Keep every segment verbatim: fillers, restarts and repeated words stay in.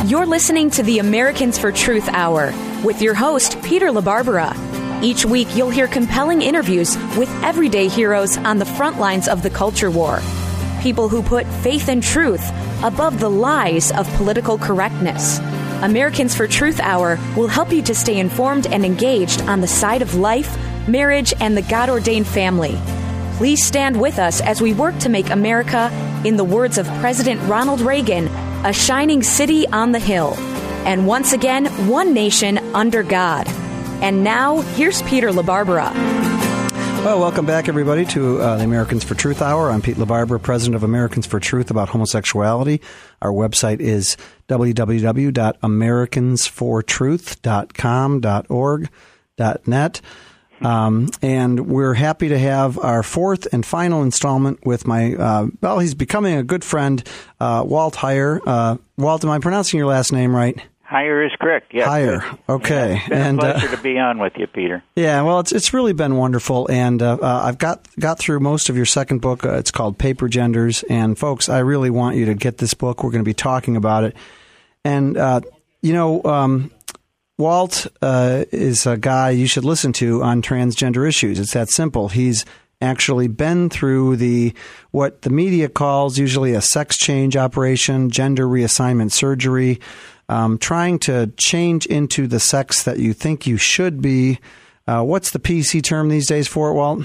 You're listening to the Americans for Truth Hour with your host, Peter LaBarbera. Each week, you'll hear compelling interviews with everyday heroes on the front lines of the culture war. People who put faith and truth above the lies of political correctness. Americans for Truth Hour will help you to stay informed and engaged on the side of life, marriage, and the God-ordained family. Please stand with us as we work to make America, in the words of President Ronald Reagan, a shining city on the hill. And once again, one nation under God. And now, here's Peter LaBarbera. Well, welcome back, everybody, to uh, the Americans for Truth Hour. I'm Pete LaBarbera, president of Americans for Truth about homosexuality. Our website is w w w dot americans for truth dot com dot org dot net. Um, and we're happy to have our fourth and final installment with my, uh, well, he's becoming a good friend, uh, Walt Heyer. Uh, Walt, am I pronouncing your last name right? Heyer is correct, yes. Heyer, okay. Yeah, it's been and, a pleasure uh, to be on with you, Peter. Yeah, well, it's it's really been wonderful, and uh, uh, I've got got through most of your second book. Uh, it's called Paper Genders, and folks, I really want you to get this book. We're going to be talking about it. And, uh, you know, um, Walt uh, is a guy you should listen to on transgender issues. It's that simple. He's actually been through the what the media calls usually a sex change operation, gender reassignment surgery, um, trying to change into the sex that you think you should be. Uh, what's the P C term these days for it, Walt?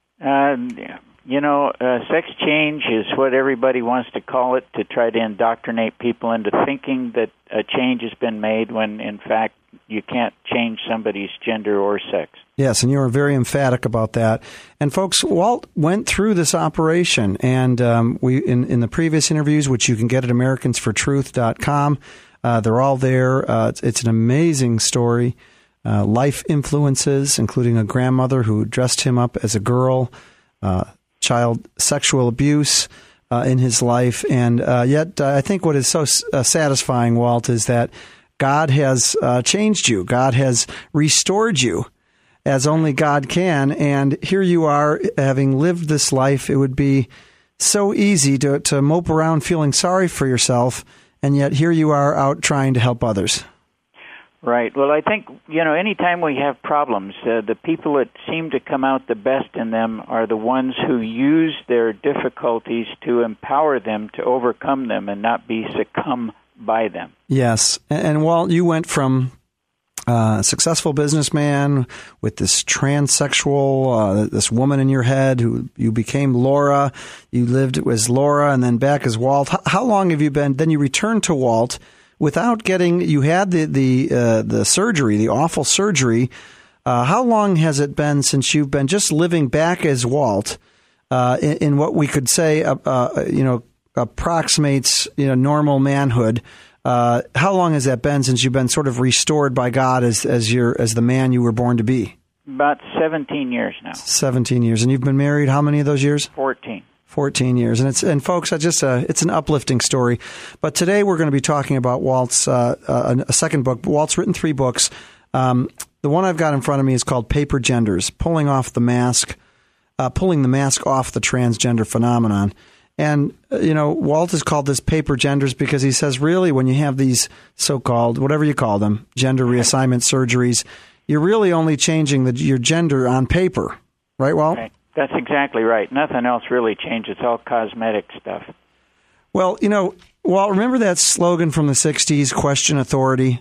Uh, you know, uh, sex change is what everybody wants to call it, to try to indoctrinate people into thinking that a change has been made when, in fact, you can't change somebody's gender or sex. Yes, and you were very emphatic about that. And folks, Walt went through this operation, and um, we in, in the previous interviews, which you can get at americans for truth dot com, uh, they're all there. Uh, it's, it's an amazing story. Uh, life influences, including a grandmother who dressed him up as a girl, uh, child sexual abuse uh, in his life. And uh, yet, uh, I think what is so uh, satisfying, Walt, is that God has uh, changed you. God has restored you as only God can. And here you are, having lived this life. It would be so easy to, to mope around feeling sorry for yourself. And yet here you are out trying to help others. Right. Well, I think, you know, anytime we have problems, uh, the people that seem to come out the best in them are the ones who use their difficulties to empower them to overcome them and not be succumb by them. Yes. And, and Walt, you went from uh, a successful businessman with this transsexual, uh, this woman in your head who you became Laura. You lived as Laura and then back as Walt. How, how long have you been? Then you returned to Walt without getting, you had the, the, uh, the surgery, the awful surgery. Uh, how long has it been since you've been just living back as Walt uh, in, in what we could say, uh, uh, you know, approximates, you know, normal manhood? Uh, how long has that been since you've been sort of restored by God as as your as the man you were born to be? About seventeen years now. Seventeen years, and you've been married how many of those years? Fourteen. Fourteen years, and it's and folks, I just uh, it's an uplifting story. But today we're going to be talking about Walt's uh, uh, a second book. Walt's written three books. Um, the one I've got in front of me is called Paper Genders: Pulling Off the Mask, uh, Pulling the Mask Off the Transgender Phenomenon. And, uh, you know, Walt has called this paper genders because he says, really, when you have these so-called, whatever you call them, gender reassignment surgeries, you're really only changing the, your gender on paper. Right, Walt? Right. That's exactly right. Nothing else really changes. It's all cosmetic stuff. Well, you know, Walt, remember that slogan from the sixties, question authority?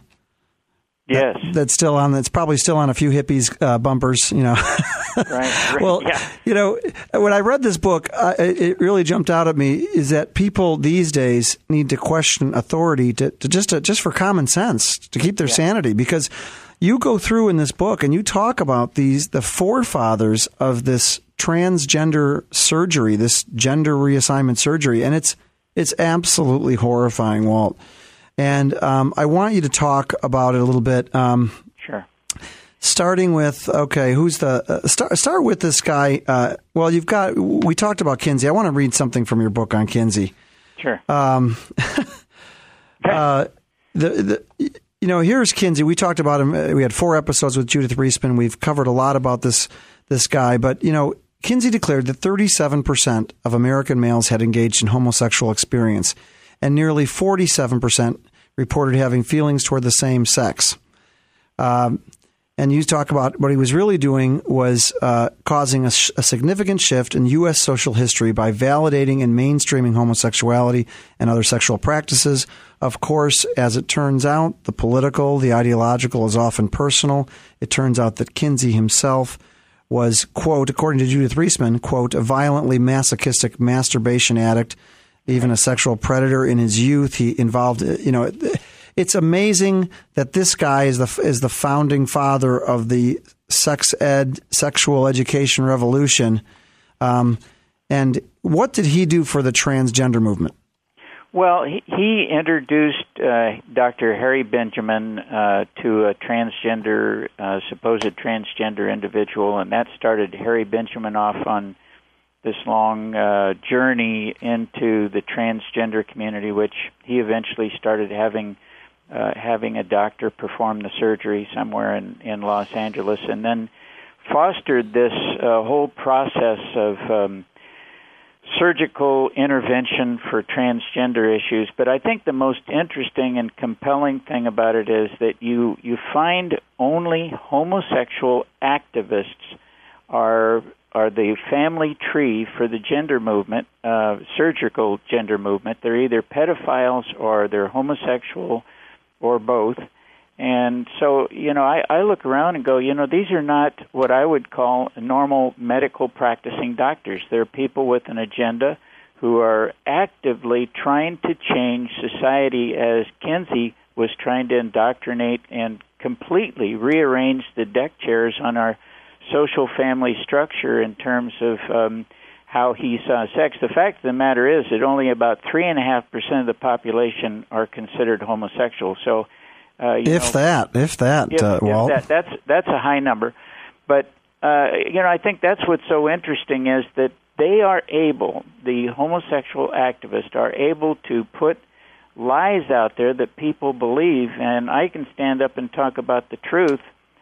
Yes. That, that's still on, that's probably still on a few hippies' uh, bumpers, you know. Right, right. Well, yeah. You know, when I read this book, uh, it really jumped out at me is that people these days need to question authority to, to just to, just for common sense, to keep their yeah. sanity, because you go through in this book and you talk about these the forefathers of this transgender surgery, this gender reassignment surgery, and it's it's absolutely horrifying, Walt. And um, I want you to talk about it a little bit. Um, sure. Starting with, okay, who's the, uh, start, start with this guy. Uh, well, you've got, we talked about Kinsey. I want to read something from your book on Kinsey. Sure. Um, uh, the, the, you know, here's Kinsey. We talked about him. We had four episodes with Judith Reisman. We've covered a lot about this, this guy, but, you know, Kinsey declared that thirty-seven percent of American males had engaged in homosexual experience, and nearly forty-seven percent reported having feelings toward the same sex. Um, and you talk about what he was really doing was uh, causing a, sh- a significant shift in U S social history by validating and mainstreaming homosexuality and other sexual practices. Of course, as it turns out, the political, the ideological is often personal. It turns out that Kinsey himself was, quote, according to Judith Reisman, quote, a violently masochistic masturbation addict, even a sexual predator in his youth. He involved, you know, it's amazing that this guy is the is the founding father of the sex ed, sexual education revolution. Um, and what did he do for the transgender movement? Well, he, he introduced uh, Doctor Harry Benjamin uh, to a transgender, uh, supposed transgender individual, and that started Harry Benjamin off on this long uh, journey into the transgender community, which he eventually started having uh, having a doctor perform the surgery somewhere in, in Los Angeles, and then fostered this uh, whole process of um, surgical intervention for transgender issues. But I think the most interesting and compelling thing about it is that you, you find only homosexual activists are are the family tree for the gender movement, uh, surgical gender movement. They're either pedophiles or they're homosexual or both. And so, you know, I, I look around and go, you know, these are not what I would call normal medical practicing doctors. They're people with an agenda who are actively trying to change society as Kinsey was trying to indoctrinate and completely rearrange the deck chairs on our social family structure in terms of um, how he saw sex. The fact of the matter is that only about three point five percent of the population are considered homosexual. So, uh, you if know, that, if that, if, uh, if Walt. that, that's that's a high number. But uh, you know, I think that's what's so interesting is that they are able, the homosexual activists are able to put lies out there that people believe, and I can stand up and talk about the truth,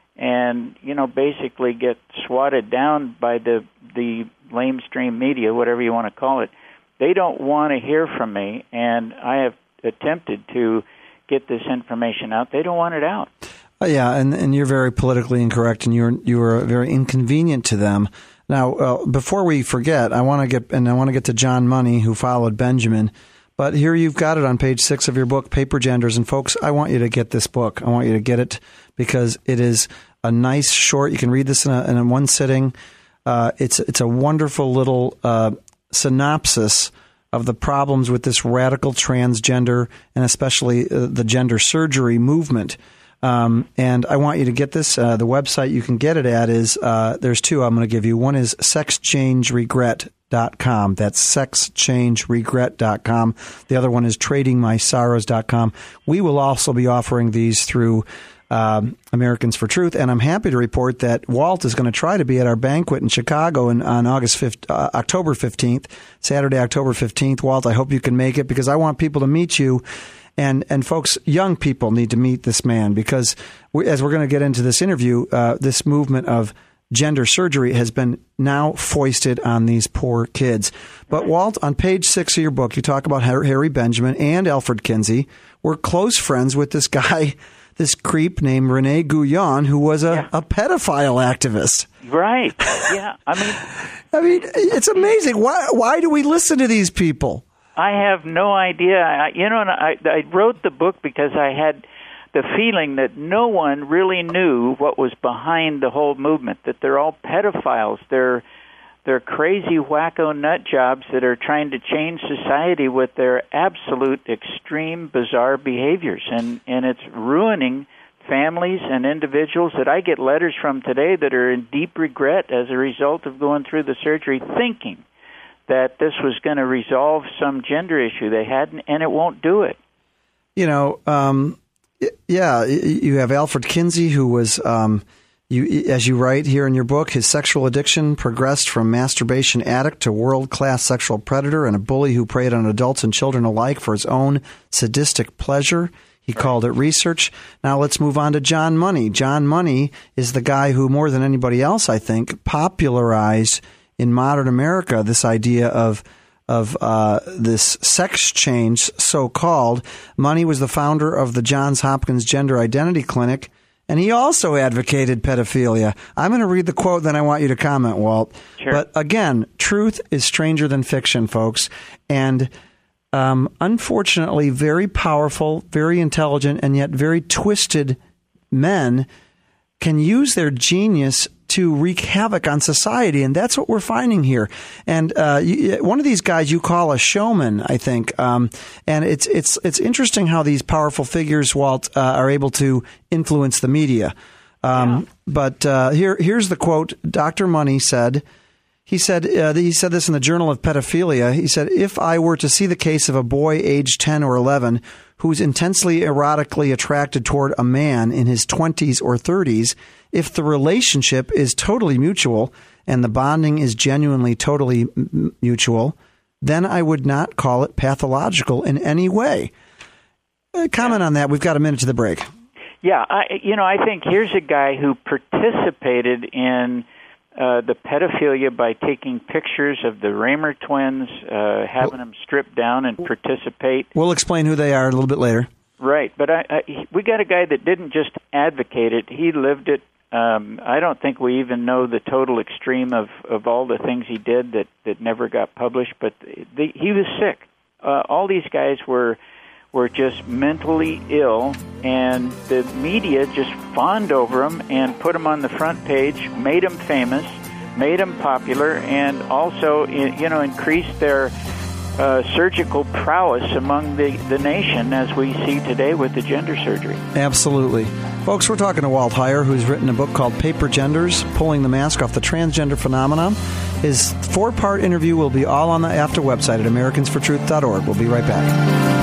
and you know, basically get swatted down by the the lamestream media, whatever you want to call it. They don't want to hear from me, and I have attempted to get this information out. They don't want it out. Uh, yeah, and, and you're very politically incorrect, and you're you are very inconvenient to them. Now, uh, before we forget, I want to get and I want to get to John Money, who followed Benjamin. But here you've got it on page six of your book, Paper Genders. And folks, I want you to get this book. I want you to get it because it is a nice short. You can read this in, a, in a one sitting. Uh, it's it's a wonderful little uh, synopsis of the problems with this radical transgender and especially uh, the gender surgery movement. Um, and I want you to get this. Uh, the website you can get it at is, uh, there's two I'm going to give you. One is sex change regret dot com. That's sex change regret dot com. The other one is trading my sorrows dot com. We will also be offering these through um, Americans for Truth, and I'm happy to report that Walt is going to try to be at our banquet in Chicago in, on August fifth, uh, October fifteenth, Saturday, October fifteenth. Walt, I hope you can make it because I want people to meet you. And and folks, young people need to meet this man because we, as we're going to get into this interview, uh, this movement of gender surgery has been now foisted on these poor kids. But Walt, on page six of your book, you talk about Harry Benjamin and Alfred Kinsey were close friends with this guy, this creep named Rene Guyon, who was a, yeah. a pedophile activist. Right. Yeah. I mean, I mean, it's amazing. Why why do we listen to these people? I have no idea. I, you know, and I, I wrote the book because I had the feeling that no one really knew what was behind the whole movement, that they're all pedophiles. They're they're crazy wacko nut jobs that are trying to change society with their absolute extreme, bizarre behaviors. And, and it's ruining families and individuals that I get letters from today that are in deep regret as a result of going through the surgery, thinking that this was going to resolve some gender issue they had, and it won't do it. You know, um, yeah, you have Alfred Kinsey, who was, um, you, as you write here in your book, his sexual addiction progressed from masturbation addict to world-class sexual predator and a bully who preyed on adults and children alike for his own sadistic pleasure. He called it research. Now let's move on to John Money. John Money is the guy who, more than anybody else, I think, popularized in modern America this idea of of uh, this sex change, so-called. Money was the founder of the Johns Hopkins Gender Identity Clinic, and he also advocated pedophilia. I'm going to read the quote, then I want you to comment, Walt. Sure. But again, truth is stranger than fiction, folks. And um, unfortunately, very powerful, very intelligent, and yet very twisted men can use their genius to wreak havoc on society, and that's what we're finding here. And uh, you, one of these guys you call a showman, I think, um, and it's it's it's interesting how these powerful figures, Walt, uh, are able to influence the media. Um, yeah. But uh, here here's the quote. Doctor Money said. He said uh, he said this in the Journal of Pedophilia. He said, "If I were to see the case of a boy aged ten or eleven who's intensely erotically attracted toward a man in his twenties or thirties, if the relationship is totally mutual and the bonding is genuinely totally m- mutual, then I would not call it pathological in any way." Uh, comment on that. We've got a minute to the break. Yeah, I, you know, I think here's a guy who participated in Uh, the pedophilia by taking pictures of the Raymer twins, uh, having well, them stripped down and participate. We'll explain who they are a little bit later. Right, but I, I, we got a guy that didn't just advocate it, he lived it. Um, I don't think we even know the total extreme of, of all the things he did that, that never got published, but the, he was sick. Uh, all these guys were were just mentally ill, and the media just fawned over them and put them on the front page, made them famous, made them popular, and also, you know, increased their uh, surgical prowess among the, the nation, as we see today with the gender surgery. Absolutely. Folks, we're talking to Walt Heyer, who's written a book called Paper Genders, Pulling the Mask Off the Transgender Phenomenon. His four-part interview will be all on the AFTRA website at Americans for Truth dot org. We'll be right back.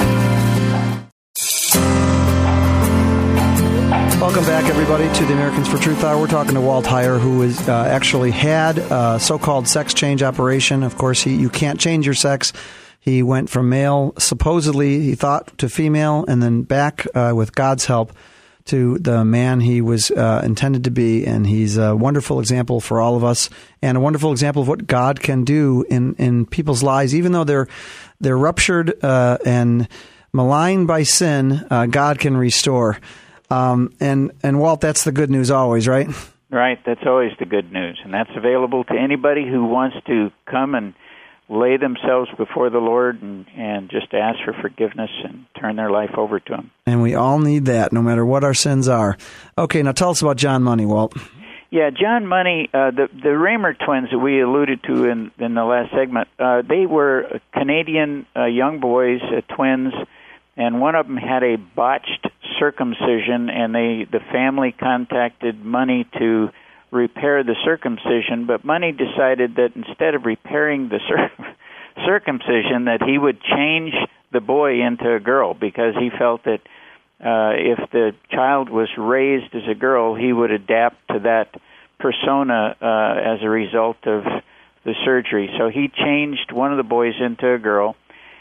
Welcome back, everybody, to the Americans for Truth Hour. We're talking to Walt Heyer, who is uh, actually had a so-called sex change operation. Of course, he, you can't change your sex. He went from male, supposedly, he thought, to female, and then back, uh, with God's help, to the man he was uh, intended to be. And he's a wonderful example for all of us, and a wonderful example of what God can do in, in people's lives. Even though they're, they're ruptured uh, and maligned by sin, uh, God can restore. Um, and, and Walt, that's the good news always, right? Right, that's always the good news. And that's available to anybody who wants to come and lay themselves before the Lord and, and just ask for forgiveness and turn their life over to Him. And we all need that, no matter what our sins are. Okay, now tell us about John Money, Walt. Yeah, John Money, uh, the, the Raymer twins that we alluded to in, in the last segment, uh, they were Canadian uh, young boys, uh, twins, and one of them had a botched circumcision, and they the family contacted Money to repair the circumcision, but Money decided that instead of repairing the cir- circumcision, that he would change the boy into a girl, because he felt that uh, if the child was raised as a girl, he would adapt to that persona uh, as a result of the surgery. So he changed one of the boys into a girl.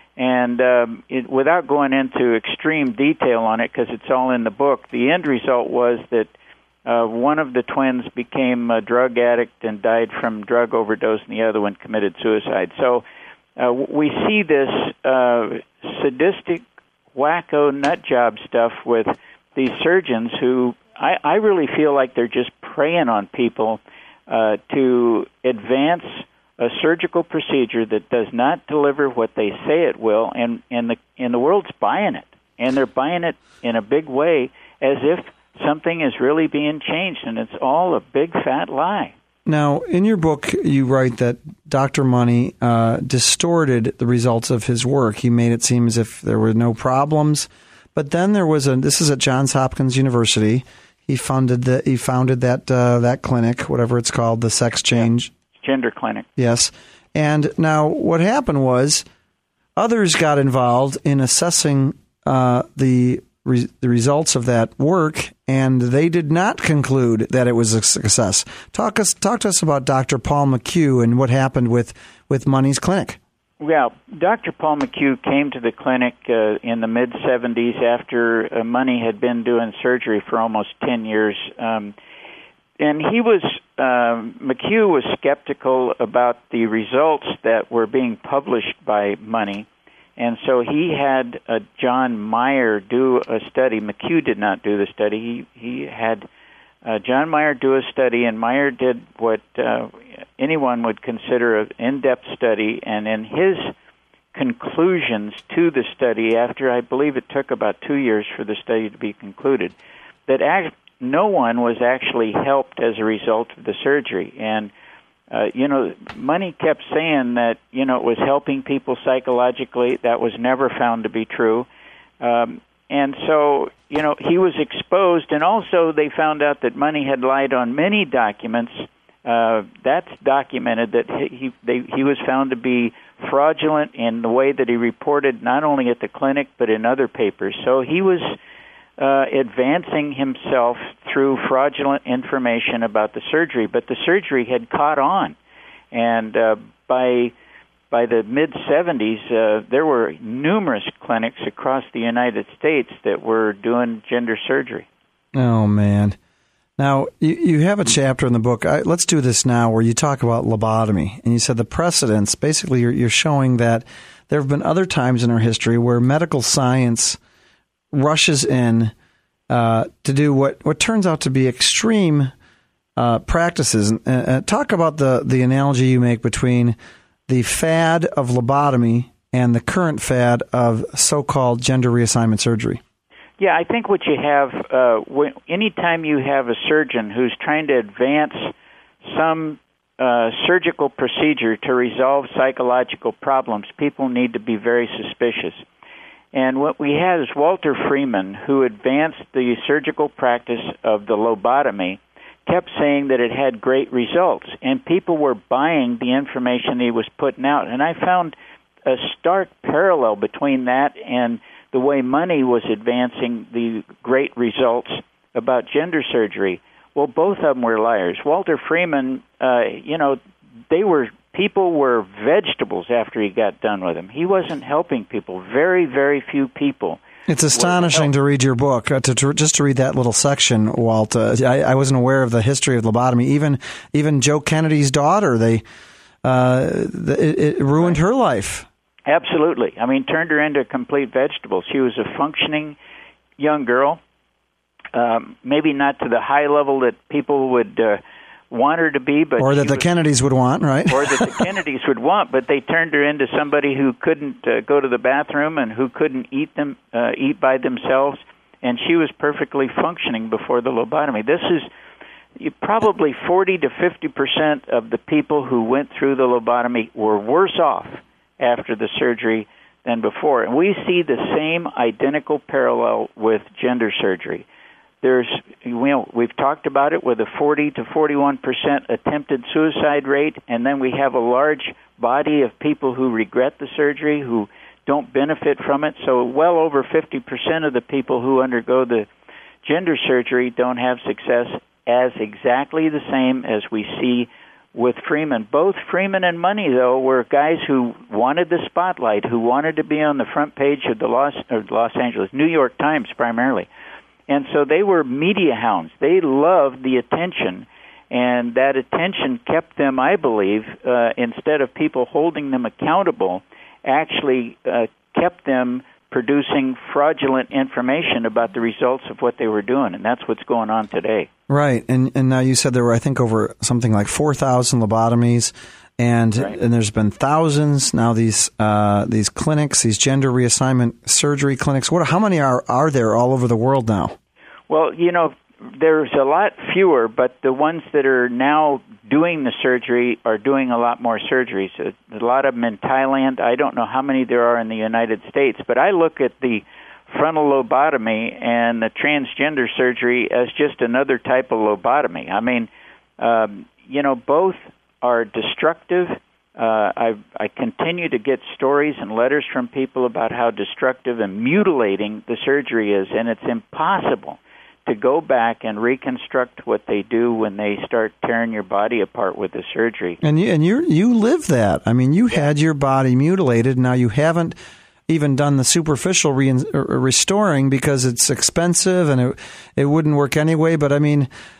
And um, it, without going into extreme detail on it, because it's all in the book, the end result was that uh, one of the twins became a drug addict and died from drug overdose, and the other one committed suicide. So uh, we see this uh, sadistic, wacko, nut job stuff with these surgeons who I, I really feel like they're just preying on people uh, to advance a surgical procedure that does not deliver what they say it will, and, and the and the world's buying it, and they're buying it in a big way, as if something is really being changed, and it's all a big fat lie. Now, in your book, you write that Doctor Money uh, distorted the results of his work. He made it seem as if there were no problems, but then there was a. This is at Johns Hopkins University. He funded the. He founded that uh, that clinic, whatever it's called, the sex change. Yeah. Gender clinic. Yes. And now what happened was others got involved in assessing uh, the re- the results of that work, and they did not conclude that it was a success. Talk us talk to us about Doctor Paul McHugh and what happened with, with Money's clinic. Well, Doctor Paul McHugh came to the clinic uh, in the mid seventies after uh, Money had been doing surgery for almost ten years. Um and he was, um, McHugh was skeptical about the results that were being published by Money, and so he had uh, John Meyer do a study. McHugh did not do the study. He, he had uh, John Meyer do a study, and Meyer did what uh, anyone would consider an in-depth study, and in his conclusions to the study, after I believe it took about two years for the study to be concluded, that act- no one was actually helped as a result of the surgery. And, uh, you know, Money kept saying that, you know, it was helping people psychologically. That was never found to be true. Um, and so, you know, he was exposed, and also they found out that Money had lied on many documents. Uh, that's documented that he they, he was found to be fraudulent in the way that he reported, not only at the clinic but in other papers. So he was uh, advancing himself through fraudulent information about the surgery, but the surgery had caught on, and uh, by by the mid seventies, uh, there were numerous clinics across the United States that were doing gender surgery. Oh man. Now, you, you have a chapter in the book, I, let's do this now, where you talk about lobotomy. And you said the precedents, basically you're, you're showing that there have been other times in our history where medical science rushes in uh, to do what, what turns out to be extreme uh, practices. And, uh, talk about the, the analogy you make between the fad of lobotomy and the current fad of so-called gender reassignment surgery. Yeah, I think what you have, uh, when, anytime you have a surgeon who's trying to advance some uh, surgical procedure to resolve psychological problems, people need to be very suspicious. And what we had is Walter Freeman, who advanced the surgical practice of the lobotomy, kept saying that it had great results, and people were buying the information he was putting out. And I found a stark parallel between that and the way Money was advancing the great results about gender surgery. Well, both of them were liars. Walter Freeman, uh, you know, they were people were vegetables after he got done with him. He wasn't helping people. Very, very few people. It's astonishing to read your book, uh, to, to just to read that little section, Walt. Uh, I, I wasn't aware of the history of lobotomy. Even even Joe Kennedy's daughter, they uh, it, it ruined her life. Absolutely. I mean, turned her into a complete vegetable. She was a functioning young girl, um, maybe not to the high level that people would uh, want her to be, but or that the was, Kennedys would want, right? or that the Kennedys would want. But they turned her into somebody who couldn't uh, go to the bathroom and who couldn't eat them, uh, eat by themselves, and she was perfectly functioning before the lobotomy. This is probably forty to fifty percent of the people who went through the lobotomy were worse off after the surgery than before. And we see the same identical parallel with gender surgery. There's, you know, we've talked about it with a forty to forty-one percent attempted suicide rate, and then we have a large body of people who regret the surgery, who don't benefit from it. So well over fifty percent of the people who undergo the gender surgery don't have success, as exactly the same as we see with Freeman. Both Freeman and Money, though, were guys who wanted the spotlight, who wanted to be on the front page of the Los, or Los Angeles, New York Times primarily. And so they were media hounds. They loved the attention, and that attention kept them, I believe, uh, instead of people holding them accountable, actually uh, kept them producing fraudulent information about the results of what they were doing, and that's what's going on today. Right, and and now you said there were, I think, over something like four thousand lobotomies, and right. and there's been thousands now. These uh, these clinics, these gender reassignment surgery clinics. What? How many are are there all over the world now? Well, you know, there's a lot fewer, but the ones that are now doing the surgery are doing a lot more surgeries. A lot of them in Thailand. I don't know how many there are in the United States, but I look at the frontal lobotomy and the transgender surgery as just another type of lobotomy. I mean, um, you know, both are destructive. Uh, I, I continue to get stories and letters from people about how destructive and mutilating the surgery is, and it's impossible to go back and reconstruct what they do when they start tearing your body apart with the surgery. And you and you you live that. I mean, you had your body mutilated. Now you haven't even done the superficial re- restoring because it's expensive and it it wouldn't work anyway. But I mean,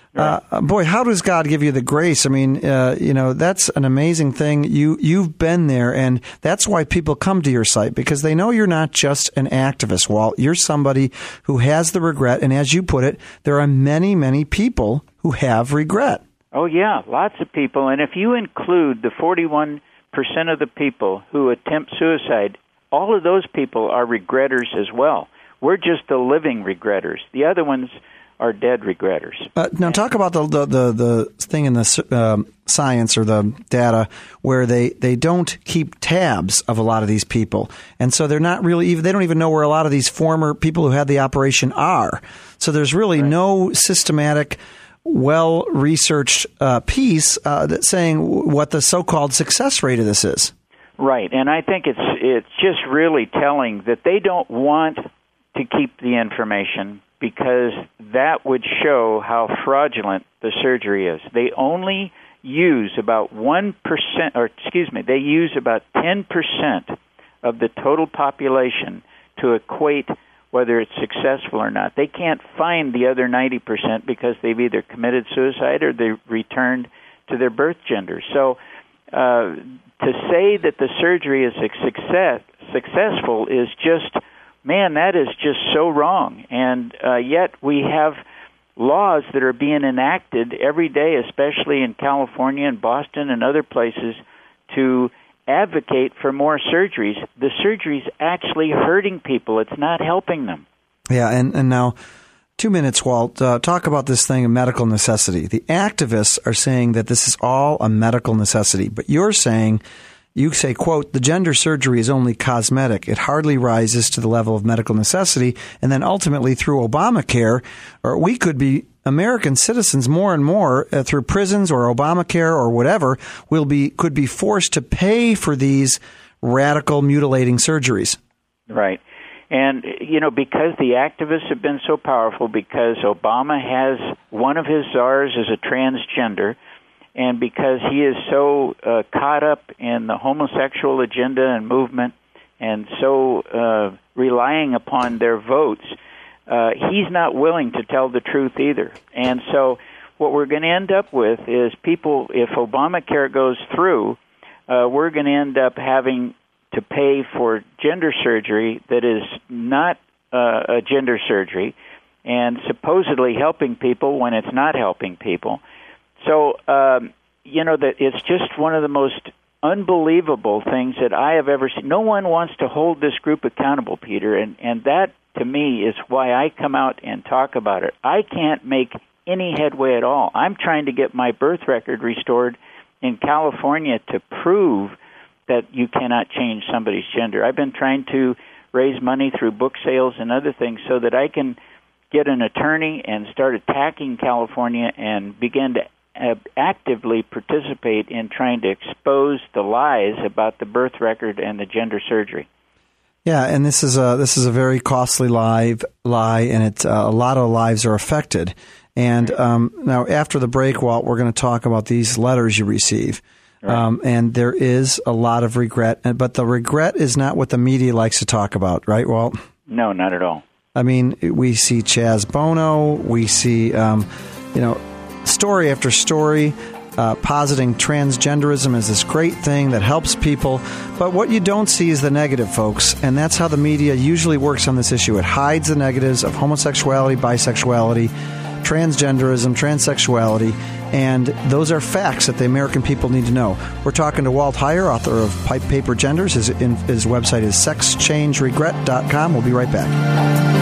Right. Uh, boy, how does God give you the grace? I mean, uh, you know, that's an amazing thing. You, you've been there, and that's why people come to your site, because they know you're not just an activist, Walt. You're somebody who has the regret, and as you put it, there are many, many people who have regret. Oh, yeah, lots of people. And if you include the forty-one percent of the people who attempt suicide, all of those people are regretters as well. We're just the living regretters. The other ones are dead regretters. Uh, now, talk about the the, the, the thing in the uh, science or the data where they, they don't keep tabs of a lot of these people. And so they're not really even, they don't even know where a lot of these former people who had the operation are. So there's really right. no systematic, well-researched uh, piece uh, that's saying what the so-called success rate of this is. Right. And I think it's it's just really telling that they don't want to keep the information, because that would show how fraudulent the surgery is. They only use about one percent, or excuse me, they use about ten percent of the total population to equate whether it's successful or not. They can't find the other ninety percent because they've either committed suicide or they returned to their birth gender. So uh, to say that the surgery is a success, successful is just... Man, that is just so wrong. And uh, yet we have laws that are being enacted every day, especially in California and Boston and other places, to advocate for more surgeries. The surgery's actually hurting people. It's not helping them. Yeah, and, and now, two minutes, Walt. Uh, talk about this thing of medical necessity. The activists are saying that this is all a medical necessity, but you're saying... You say, quote, the gender surgery is only cosmetic. It hardly rises to the level of medical necessity. And then ultimately through Obamacare, or we could be American citizens more and more uh, through prisons or Obamacare or whatever, will be could be forced to pay for these radical mutilating surgeries. Right. And, you know, because the activists have been so powerful, because Obama has one of his czars as a transgender, and because he is so uh, caught up in the homosexual agenda and movement and so uh, relying upon their votes, uh, he's not willing to tell the truth either. And so what we're going to end up with is people, if Obamacare goes through, uh, we're going to end up having to pay for gender surgery that is not uh, a gender surgery and supposedly helping people when it's not helping people. So, um, you know, that it's just one of the most unbelievable things that I have ever seen. No one wants to hold this group accountable, Peter, and, and that, to me, is why I come out and talk about it. I can't make any headway at all. I'm trying to get my birth record restored in California to prove that you cannot change somebody's gender. I've been trying to raise money through book sales and other things so that I can get an attorney and start attacking California and begin to uh, actively participate in trying to expose the lies about the birth record and the gender surgery. Yeah, and this is a this is a very costly lie, lie, and it uh, a lot of lives are affected. And um, now, after the break, Walt, we're going to talk about these letters you receive. Right. Um, and there is a lot of regret, but the regret is not what the media likes to talk about, right, Walt? No, not at all. I mean, we see Chaz Bono, we see, um, you know, story after story uh, positing transgenderism as this great thing that helps people. But what you don't see is the negative, folks. And that's how the media usually works on this issue. It hides the negatives of homosexuality, bisexuality, transgenderism, transsexuality. And those are facts that the American people need to know. We're talking to Walt Heyer, author of Pipe Paper Genders. His, in, his website is sex change regret dot com. We'll be right back.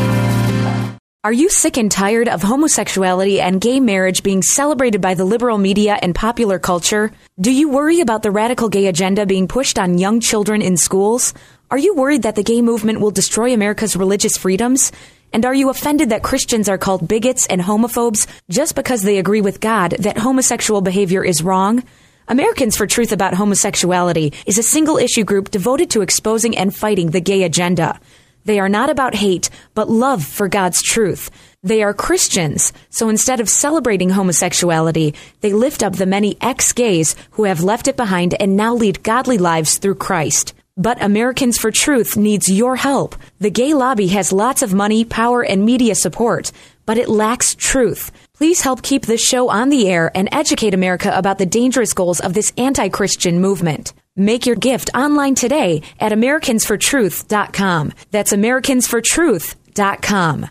Are you sick and tired of homosexuality and gay marriage being celebrated by the liberal media and popular culture? Do you worry about the radical gay agenda being pushed on young children in schools? Are you worried that the gay movement will destroy America's religious freedoms? And are you offended that Christians are called bigots and homophobes just because they agree with God that homosexual behavior is wrong? Americans for Truth About Homosexuality is a single-issue group devoted to exposing and fighting the gay agenda. They are not about hate, but love for God's truth. They are Christians, so instead of celebrating homosexuality, they lift up the many ex-gays who have left it behind and now lead godly lives through Christ. But Americans for Truth needs your help. The gay lobby has lots of money, power, and media support, but it lacks truth. Please help keep this show on the air and educate America about the dangerous goals of this anti-Christian movement. Make your gift online today at Americans for Truth dot com. That's Americans for Truth dot com.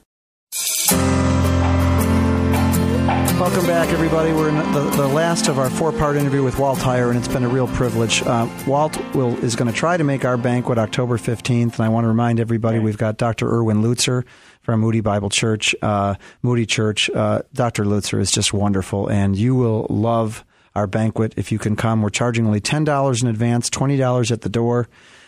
Welcome back, everybody. We're in the, the last of our four-part interview with Walt Heyer, and it's been a real privilege. Uh, Walt will is going to try to make our banquet October fifteenth, and I want to remind everybody we've got Doctor Erwin Lutzer from Moody Bible Church, uh, Moody Church. Uh, Doctor Lutzer is just wonderful, and you will love our banquet if you can come. We're charging only ten dollars in advance, twenty dollars at the door.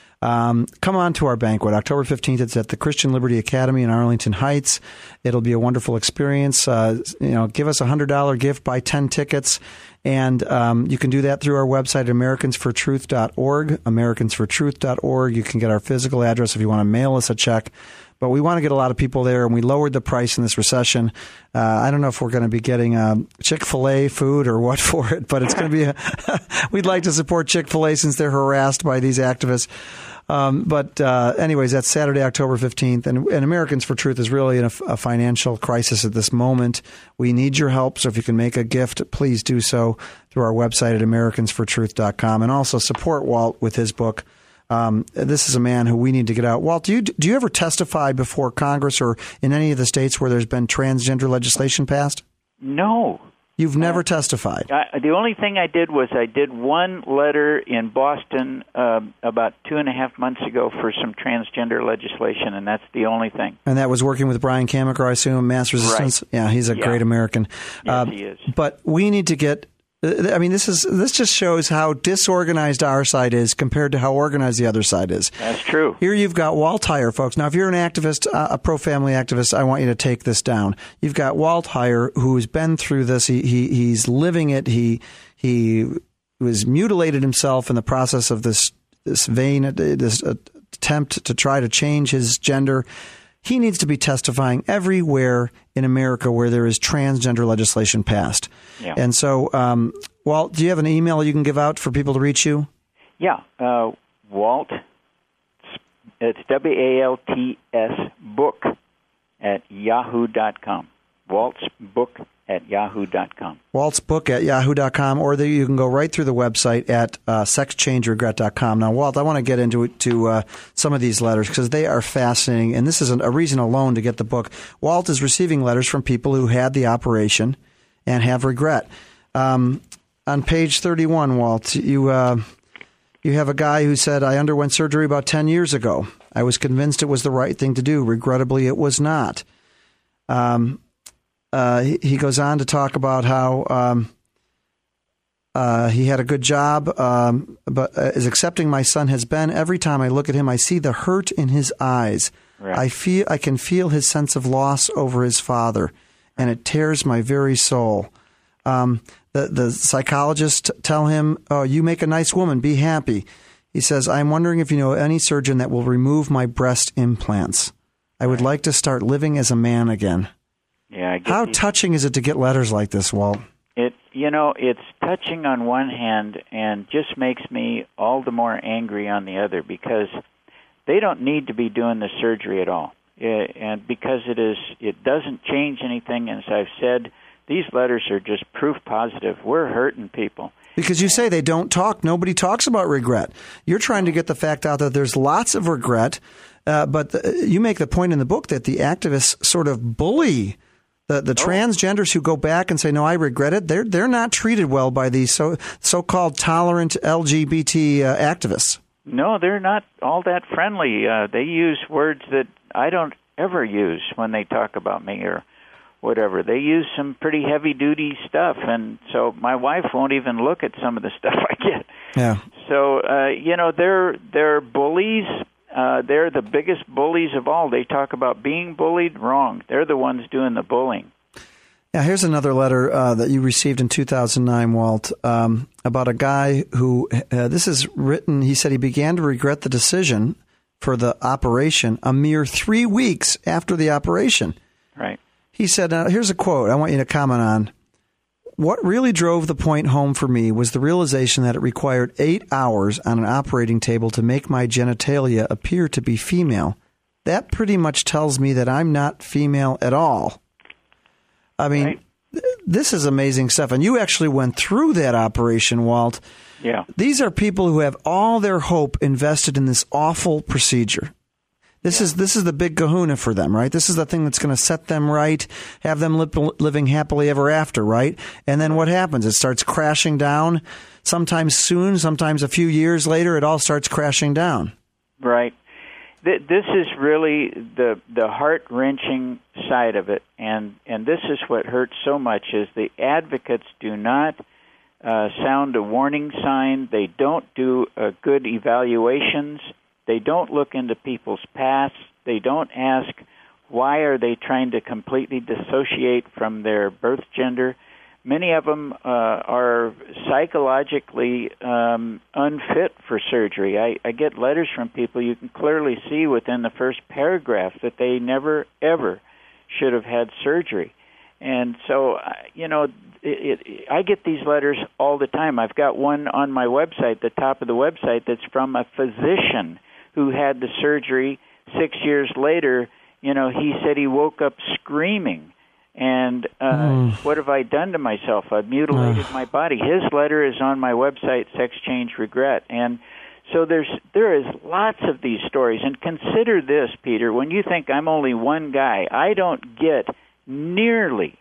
Um, come on to our banquet, October fifteenth. It's at the Christian Liberty Academy in Arlington Heights. It'll be a wonderful experience. Uh, you know, give us a one hundred dollars gift, buy ten tickets, and um, you can do that through our website, Americans for Truth dot org, Americans for Truth dot org. You can get our physical address if you want to mail us a check. But we want to get a lot of people there, and we lowered the price in this recession. Uh, I don't know if we're going to be getting um, Chick-fil-A food or what for it, but it's going to be a we'd like to support Chick-fil-A since they're harassed by these activists. Um, but uh, anyways, that's Saturday, October fifteenth. And, and Americans for Truth is really in a, a financial crisis at this moment. We need your help. So if you can make a gift, please do so through our website at Americans for Truth dot com. And also support Walt with his book. Um, this is a man who we need to get out. Walt, do you, do you ever testify before Congress or in any of the states where there's been transgender legislation passed? No. You've never uh, testified? I, the only thing I did was I did one letter in Boston uh, about two and a half months ago for some transgender legislation, and that's the only thing. And that was working with Brian Kamaker, I assume, Mass Resistance? Right. Yeah, he's a yeah. great American. Yes, uh, he is. But we need to get... I mean, this is this just shows how disorganized our side is compared to how organized the other side is. That's true. Here you've got Walt Heyer, folks. Now, if you're an activist, uh, a pro-family activist, I want you to take this down. You've got Walt Heyer, who's been through this. He, he he's living it. He he was mutilated himself in the process of this this vain this attempt to try to change his gender. He needs to be testifying everywhere in America where there is transgender legislation passed. Yeah. And so, um, Walt, do you have an email you can give out for people to reach you? Yeah. Uh, Walt, it's W A L T S, book at yahoo dot com. Walt's book at yahoo dot com. Walt's book at yahoo dot com, or the, you can go right through the website at uh, sex change regret dot com. Now, Walt, I want to get into to uh, some of these letters because they are fascinating, and this is a reason alone to get the book. Walt is receiving letters from people who had the operation and have regret. Um, on page thirty-one, Walt, you uh, you have a guy who said, I underwent surgery about ten years ago. I was convinced it was the right thing to do. Regrettably, it was not. Um Uh, he, he goes on to talk about how um, uh, he had a good job, um, but uh, as accepting my son has been, every time I look at him, I see the hurt in his eyes. Right. I feel I can feel his sense of loss over his father, and it tears my very soul. Um, the the psychologists tell him, "Oh, you make a nice woman. Be happy." He says, "I'm wondering if you know any surgeon that will remove my breast implants. I would like to start living as a man again." Yeah, I get How these. touching is it to get letters like this, Walt? It, you know, it's touching on one hand and just makes me all the more angry on the other because they don't need to be doing the surgery at all. It, and because it is, it doesn't change anything. And as I've said, these letters are just proof positive. We're hurting people. Because you say they don't talk. Nobody talks about regret. You're trying to get the fact out that there's lots of regret. Uh, but the, you make the point in the book that the activists sort of bully The the oh. transgenders who go back and say, no, I regret it, they're, they're not treated well by these so, so-called tolerant L G B T uh, activists. No, they're not all that friendly. Uh, they use words that I don't ever use when they talk about me or whatever. They use some pretty heavy-duty stuff, and so my wife won't even look at some of the stuff I get. Yeah. So, uh, you know, they're they're bullies. Uh, they're the biggest bullies of all. They talk about being bullied. Wrong. They're the ones doing the bullying. Yeah, here's another letter uh, that you received in two thousand nine, Walt, um, about a guy who, uh, this is written, he said he began to regret the decision for the operation a mere three weeks after the operation. Right. He said, uh, here's a quote I want you to comment on. What really drove the point home for me was the realization that it required eight hours on an operating table to make my genitalia appear to be female. That pretty much tells me that I'm not female at all. I mean, right? th- this is amazing stuff. And you actually went through that operation, Walt. Yeah. These are people who have all their hope invested in this awful procedure. This yeah. is this is the big kahuna for them, right? This is the thing that's going to set them right, have them li- living happily ever after, right? And then what happens? It starts crashing down. Sometimes soon, sometimes a few years later, it all starts crashing down. Right. Th- this is really the the heart-wrenching side of it, and and this is what hurts so much: is the advocates do not uh, sound a warning sign. They don't do uh, good evaluations. They don't look into people's pasts. They don't ask, why are they trying to completely dissociate from their birth gender? Many of them uh, are psychologically um, unfit for surgery. I, I get letters from people, you can clearly see within the first paragraph that they never, ever should have had surgery. And so, you know, it, it, I get these letters all the time. I've got one on my website, the top of the website, that's from a physician who had the surgery. Six years later, you know, he said he woke up screaming. And uh, mm. what have I done to myself? I've mutilated uh. my body. His letter is on my website, Sex Change Regret. And so there's there is lots of these stories. And consider this, Peter, when you think I'm only one guy, I don't get nearly,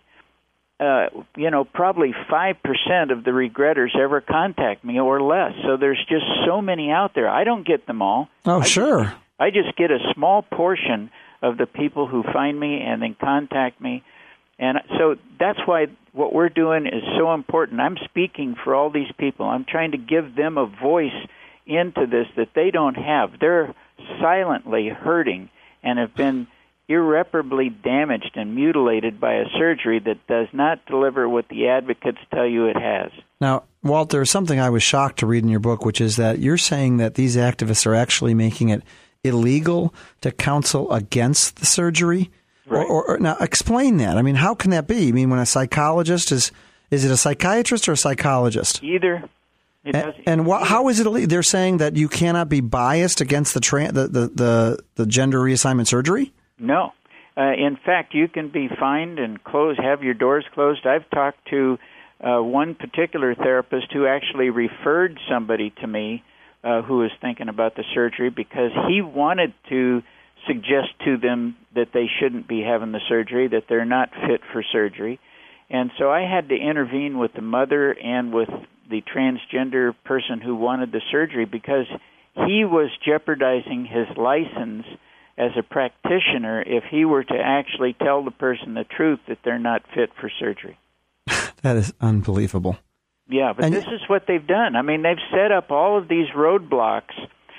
uh, you know, probably five percent of the regretters ever contact me or less. So there's just so many out there. I don't get them all. Oh, I sure. Just, I just get a small portion of the people who find me and then contact me. And so that's why what we're doing is so important. I'm speaking for all these people. I'm trying to give them a voice into this that they don't have. They're silently hurting and have been irreparably damaged and mutilated by a surgery that does not deliver what the advocates tell you it has. Now, Walt, there's something I was shocked to read in your book, which is that you're saying that these activists are actually making it illegal to counsel against the surgery. Right. Or, or, now, explain that. I mean, how can that be? I mean, when a psychologist is, is it a psychiatrist or a psychologist? Either. It and and wh- how is it illegal? They're saying that you cannot be biased against the tra- the, the, the, the gender reassignment surgery? No. Uh, in fact, you can be fined and close, have your doors closed. I've talked to uh, one particular therapist who actually referred somebody to me uh, who was thinking about the surgery because he wanted to suggest to them that they shouldn't be having the surgery, that they're not fit for surgery. And so I had to intervene with the mother and with the transgender person who wanted the surgery because he was jeopardizing his license as a practitioner if he were to actually tell the person the truth that they're not fit for surgery. That is unbelievable. Yeah, but and this is what they've done. I mean, they've set up all of these roadblocks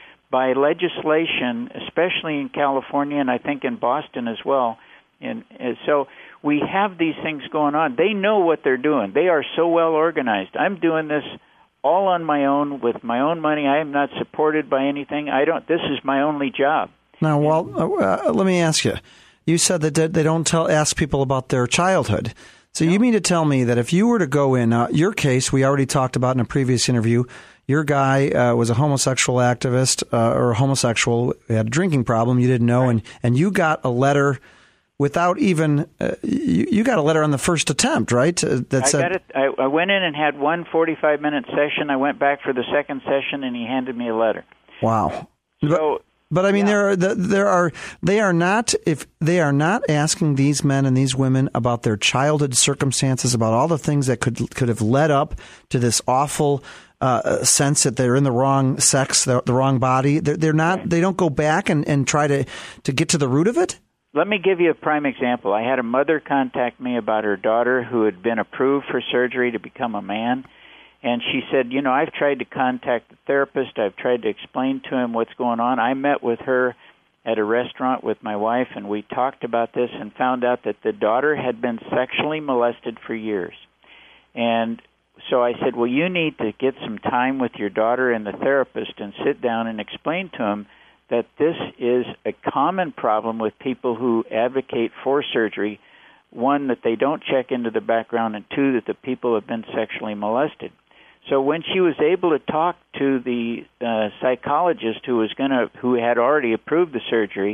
by legislation, especially in California and I think in Boston as well. And, and so we have these things going on. They know what they're doing. They are so well organized. I'm doing this all on my own with my own money. I am not supported by anything. I don't. This is my only job. Now, Walt, uh, let me ask you. You said that they don't tell ask people about their childhood. So no. You mean to tell me that if you were to go in, uh, your case, we already talked about in a previous interview, your guy uh, was a homosexual activist uh, or a homosexual, had a drinking problem, you didn't know, right. and, and you got a letter without even, uh, you, you got a letter on the first attempt, right? Uh, that I said, got it. I, I went in and had one forty-five minute session. I went back for the second session, and he handed me a letter. Wow. So, but, but I mean, yeah. there are there are they are not if they are not asking these men and these women about their childhood circumstances, about all the things that could could have led up to this awful Uh, sense that they're in the wrong sex, the, the wrong body. They're, they're not. They don't go back and, and try to, to get to the root of it. Let me give you a prime example. I had a mother contact me about her daughter who had been approved for surgery to become a man, and she said, you know, I've tried to contact the therapist. I've tried to explain to him what's going on. I met with her at a restaurant with my wife, and we talked about this and found out that the daughter had been sexually molested for years. And so I said, well, you need to get some time with your daughter and the therapist and sit down and explain to him that this is a common problem with people who advocate for surgery. One, that they don't check into the background, and two, that the people have been sexually molested. So when she was able to talk to the uh, psychologist who was going to, who had already approved the surgery,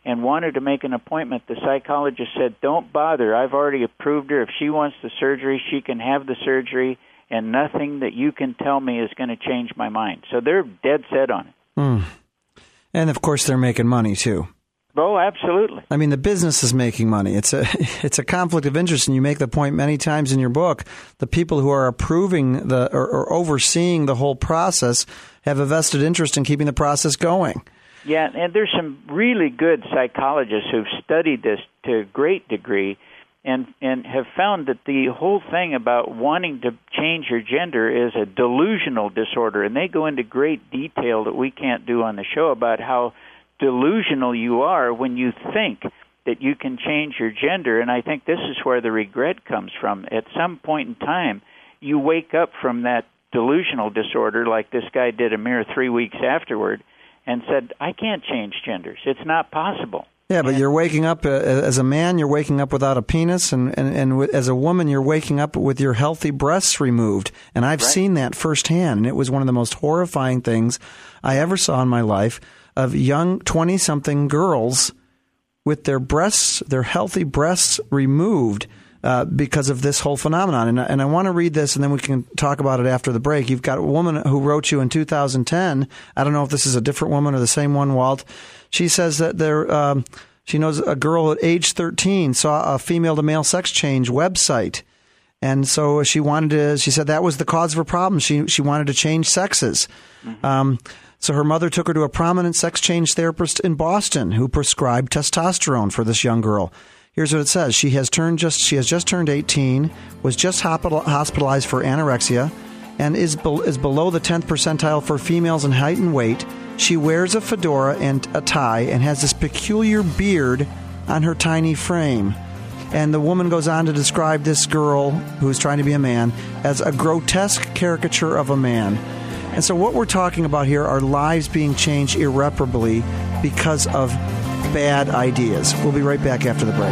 and wanted to make an appointment, the psychologist said, don't bother. I've already approved her. If she wants the surgery, she can have the surgery, and nothing that you can tell me is going to change my mind. So they're dead set on it. Mm. And, of course, they're making money, too. Oh, absolutely. I mean, the business is making money. It's a it's a conflict of interest, and you make the point many times in your book. The people who are approving the or, or overseeing the whole process have a vested interest in keeping the process going. Yeah, and there's some really good psychologists who've studied this to a great degree and, and have found that the whole thing about wanting to change your gender is a delusional disorder, and they go into great detail that we can't do on the show about how delusional you are when you think that you can change your gender. And I think this is where the regret comes from. At some point in time, you wake up from that delusional disorder like this guy did a mere three weeks afterward and said, I can't change genders. It's not possible. Yeah, but and, you're waking up uh, as a man, you're waking up without a penis, and, and, and w- as a woman, you're waking up with your healthy breasts removed. And I've right. seen that firsthand, and it was one of the most horrifying things I ever saw in my life, of young twenty-something girls with their breasts, their healthy breasts removed uh, because of this whole phenomenon. And, and I want to read this, and then we can talk about it after the break. You've got a woman who wrote you in two thousand ten. I don't know if this is a different woman or the same one, Walt. She says that there, um, she knows a girl at age thirteen saw a female-to-male sex change website. And so she wanted to, she said that was the cause of her problem. She, she wanted to change sexes. Mm-hmm. Um So her mother took her to a prominent sex change therapist in Boston who prescribed testosterone for this young girl. Here's what it says. She has turned just she has just turned eighteen, was just hospitalized for anorexia, and is be, is below the tenth percentile for females in height and weight. She wears a fedora and a tie and has this peculiar beard on her tiny frame. And the woman goes on to describe this girl, who is trying to be a man, as a grotesque caricature of a man. And so what we're talking about here are lives being changed irreparably because of bad ideas. We'll be right back after the break.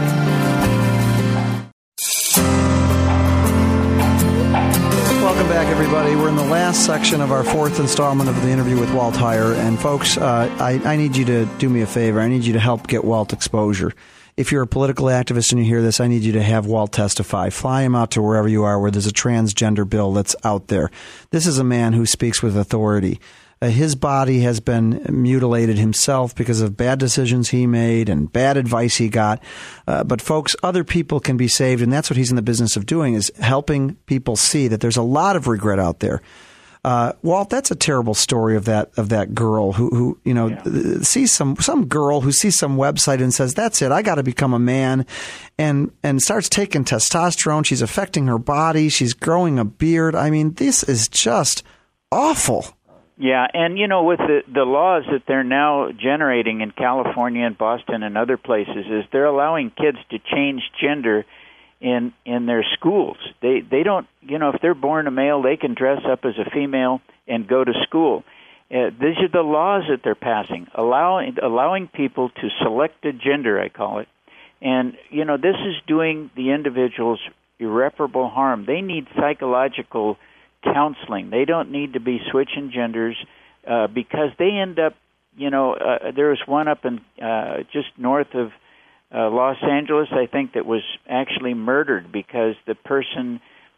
Welcome back, everybody. We're in the last section of our fourth installment of the interview with Walt Heyer. And folks, uh, I, I need you to do me a favor. I need you to help get Walt exposure. If you're a political activist and you hear this, I need you to have Walt testify. Fly him out to wherever you are where there's a transgender bill that's out there. This is a man who speaks with authority. Uh, his body has been mutilated himself because of bad decisions he made and bad advice he got. Uh, but folks, other people can be saved, and that's what he's in the business of doing, is helping people see that there's a lot of regret out there. Uh, Walt, that's a terrible story of that of that girl who, who you know, yeah. sees some some girl who sees some website and says, "That's it, I got to become a man," and and starts taking testosterone. She's affecting her body. She's growing a beard. I mean, this is just awful. Yeah, and you know, with the the laws that they're now generating in California and Boston and other places, is they're allowing kids to change gender in in their schools. They they don't, you know, if they're born a male, they can dress up as a female and go to school. Uh, these are the laws that they're passing, allowing allowing people to select a gender, I call it. And, you know, this is doing the individuals irreparable harm. They need psychological counseling. They don't need to be switching genders uh, because they end up, you know, uh, there was one up in uh, just north of Uh, Los Angeles, I think, that was actually murdered because the person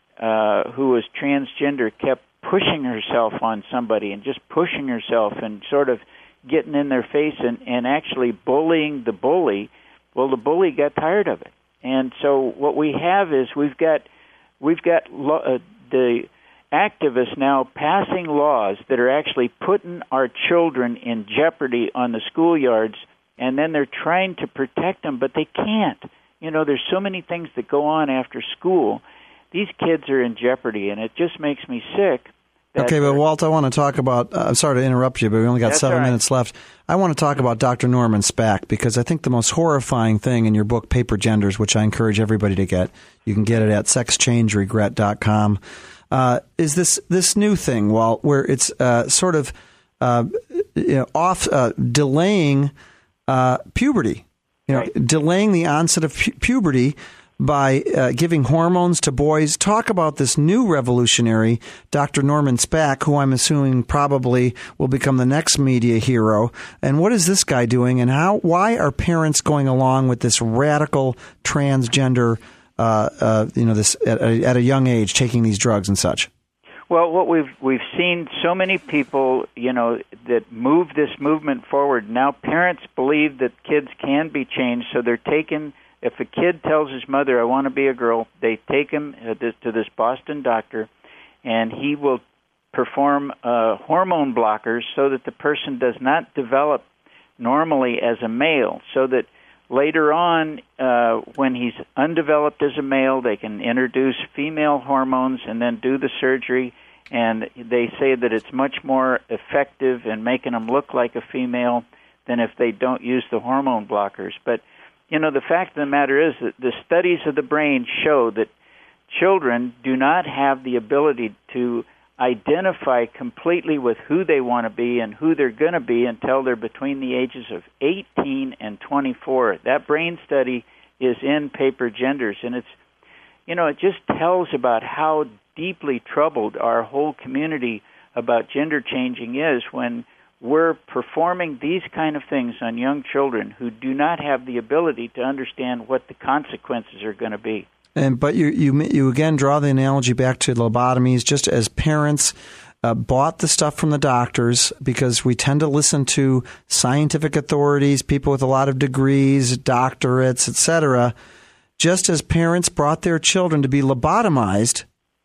uh, who was transgender kept pushing herself on somebody and just pushing herself and sort of getting in their face and, and actually bullying the bully. Well, the bully got tired of it. And so what we have is we've got we've got lo- uh, the activists now passing laws that are actually putting our children in jeopardy on the schoolyards, and then they're trying to protect them, but they can't. You know, there's so many things that go on after school. These kids are in jeopardy, and it just makes me sick. Okay, but Walt, I want to talk about, uh, I'm sorry to interrupt you, but we only got seven right. minutes left. I want to talk about Doctor Norman Spack, because I think the most horrifying thing in your book, Paper Genders, which I encourage everybody to get, you can get it at sex change regret dot com, uh, is this this new thing, Walt, where it's uh, sort of uh, you know, off uh, delaying Uh, puberty, you know, right. delaying the onset of pu- puberty by uh, giving hormones to boys. Talk about this new revolutionary, Doctor Norman Spack, who I'm assuming probably will become the next media hero. And what is this guy doing, and how? Why are parents going along with this radical transgender, uh, uh, you know, this at a, at a young age, taking these drugs and such? Well, what we've we've seen so many people, you know, that move this movement forward. Now parents believe that kids can be changed, so they're taken. If a kid tells his mother, I want to be a girl, they take him to this Boston doctor, and he will perform uh, hormone blockers so that the person does not develop normally as a male, so that later on, uh, when he's undeveloped as a male, they can introduce female hormones and then do the surgery, and they say that it's much more effective in making them look like a female than if they don't use the hormone blockers. But you know, the fact of the matter is that the studies of the brain show that children do not have the ability to identify completely with who they want to be and who they're going to be until they're between the ages of eighteen and twenty-four. That brain study is in Paper Genders, and it's, you know, it just tells about how deeply troubled our whole community about gender changing is when we're performing these kind of things on young children who do not have the ability to understand what the consequences are going to be. And but you you you again draw the analogy back to lobotomies. Just as parents uh, bought the stuff from the doctors because we tend to listen to scientific authorities, people with a lot of degrees, doctorates, et cetera. Just as parents brought their children to be lobotomized,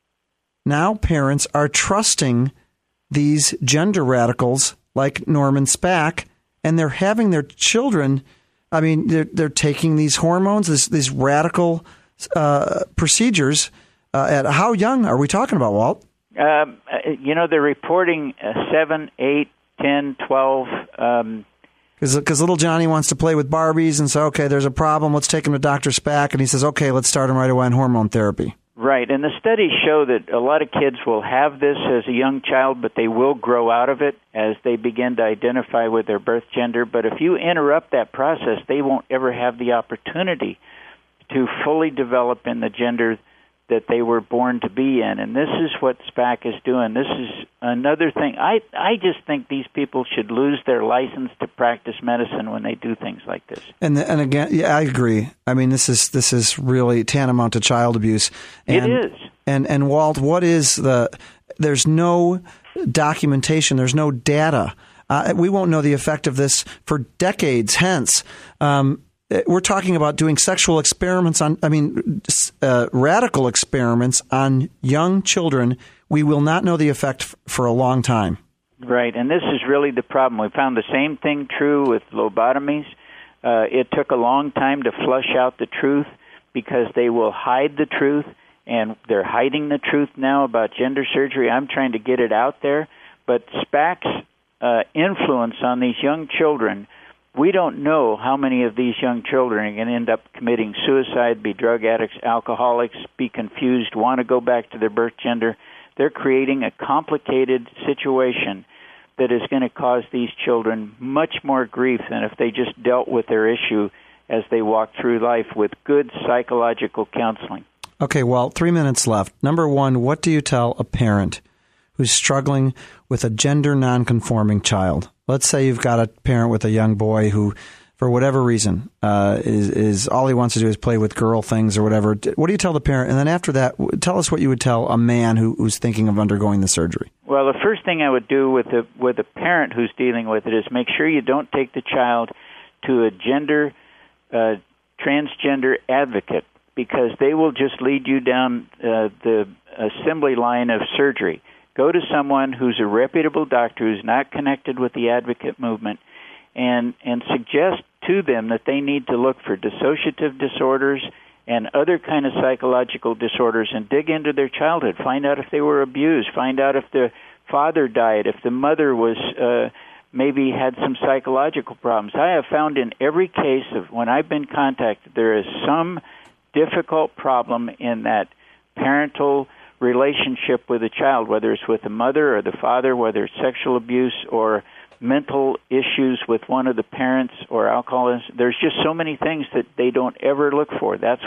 now parents are trusting these gender radicals like Norman Spack, and they're having their children, I mean, they're, they're taking these hormones, this, these radical uh, procedures. Uh, at how young are we talking about, Walt? Um, you know, they're reporting uh, seven, eight, ten, twelve. Um, Because little Johnny wants to play with Barbies and say, okay, there's a problem, let's take him to Doctor Spack. And he says, okay, let's start him right away on hormone therapy. Right, and the studies show that a lot of kids will have this as a young child, but they will grow out of it as they begin to identify with their birth gender. But if you interrupt that process, they won't ever have the opportunity to fully develop in the gender that they were born to be in. And this is what Spack is doing. This is another thing. I, I just think these people should lose their license to practice medicine when they do things like this. And the, and again, yeah, I agree. I mean, this is this is really tantamount to child abuse. And, it is. And and Walt, what is the? There's no documentation. There's no data. Uh, we won't know the effect of this for decades hence. Um, We're talking about doing sexual experiments on, I mean, uh, radical experiments on young children. We will not know the effect f- for a long time. Right, and this is really the problem. We found the same thing true with lobotomies. Uh, it took a long time to flush out the truth because they will hide the truth, and they're hiding the truth now about gender surgery. I'm trying to get it out there. But Spack's uh, influence on these young children, we don't know how many of these young children are going to end up committing suicide, be drug addicts, alcoholics, be confused, want to go back to their birth gender. They're creating a complicated situation that is going to cause these children much more grief than if they just dealt with their issue as they walk through life with good psychological counseling. Okay, well, three minutes left. Number one, what do you tell a parent who's struggling with a gender nonconforming child? Let's say you've got a parent with a young boy who, for whatever reason, uh, is, is all he wants to do is play with girl things or whatever. What do you tell the parent? And then after that, tell us what you would tell a man who, who's thinking of undergoing the surgery. Well, the first thing I would do with a, with a parent who's dealing with it is make sure you don't take the child to a gender, uh, transgender advocate, because they will just lead you down uh, the assembly line of surgery. Go to someone who's a reputable doctor who's not connected with the advocate movement and, and suggest to them that they need to look for dissociative disorders and other kind of psychological disorders and dig into their childhood, find out if they were abused, find out if the father died, if the mother was uh, maybe had some psychological problems. I have found in every case of when I've been contacted, there is some difficult problem in that parental relationship with a child, whether it's with the mother or the father, whether it's sexual abuse or mental issues with one of the parents or alcoholism. There's just so many things that they don't ever look for. That's what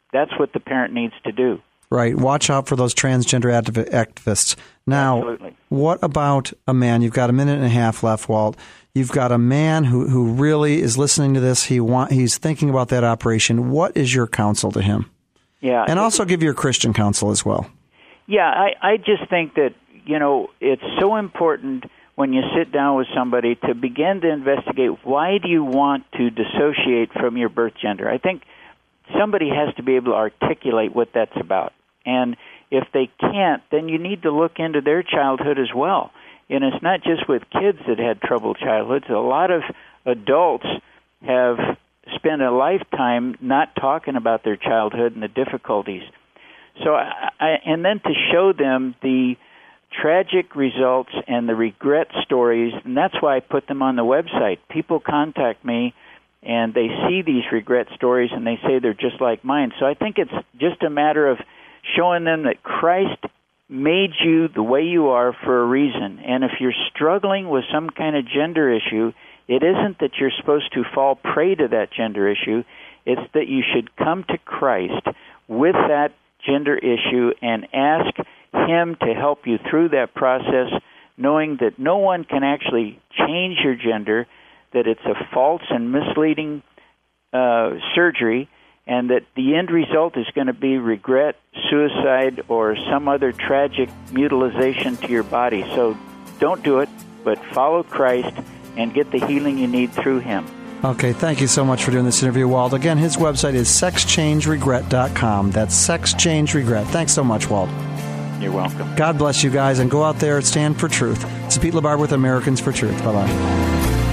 that's what the parent needs to do. Right. Watch out for those transgender activ- activists. Now, Absolutely. What about a man? You've got a minute and a half left, Walt. You've got a man who, who really is listening to this. He want, he's thinking about that operation. What is your counsel to him? Yeah. And also give your Christian counsel as well. Yeah, I, I just think that, you know, it's so important when you sit down with somebody to begin to investigate, why do you want to dissociate from your birth gender? I think somebody has to be able to articulate what that's about. And if they can't, then you need to look into their childhood as well. And it's not just with kids that had troubled childhoods. A lot of adults have spent a lifetime not talking about their childhood and the difficulties. So, I, I, and then to show them the tragic results and the regret stories, and that's why I put them on the website. People contact me, and they see these regret stories, and they say they're just like mine. So I think it's just a matter of showing them that Christ made you the way you are for a reason. And if you're struggling with some kind of gender issue, it isn't that you're supposed to fall prey to that gender issue. It's that you should come to Christ with that gender issue and ask Him to help you through that process, knowing that no one can actually change your gender, that it's a false and misleading uh, surgery, and that the end result is going to be regret, suicide, or some other tragic mutilation to your body. So don't do it, but follow Christ and get the healing you need through Him. Okay, thank you so much for doing this interview, Walt. Again, his website is sex change regret dot com. That's Sex Change Regret. Thanks so much, Walt. You're welcome. God bless you guys, and go out there and stand for truth. This is Pete LaBarbera with Americans for Truth. Bye-bye.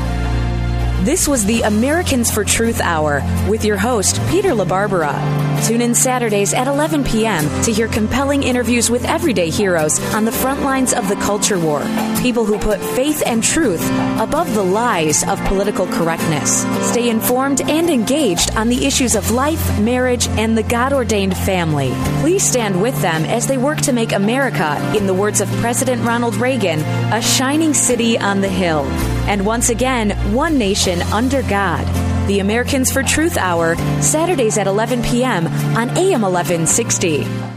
This was the Americans for Truth Hour with your host, Peter LaBarbera. Tune in Saturdays at eleven p.m. to hear compelling interviews with everyday heroes on the front lines of the culture war. People who put faith and truth above the lies of political correctness. Stay informed and engaged on the issues of life, marriage, and the God-ordained family. Please stand with them as they work to make America, in the words of President Ronald Reagan, a shining city on the hill. And once again, one nation under God. The Americans for Truth Hour, Saturdays at eleven p.m. on A M eleven sixty.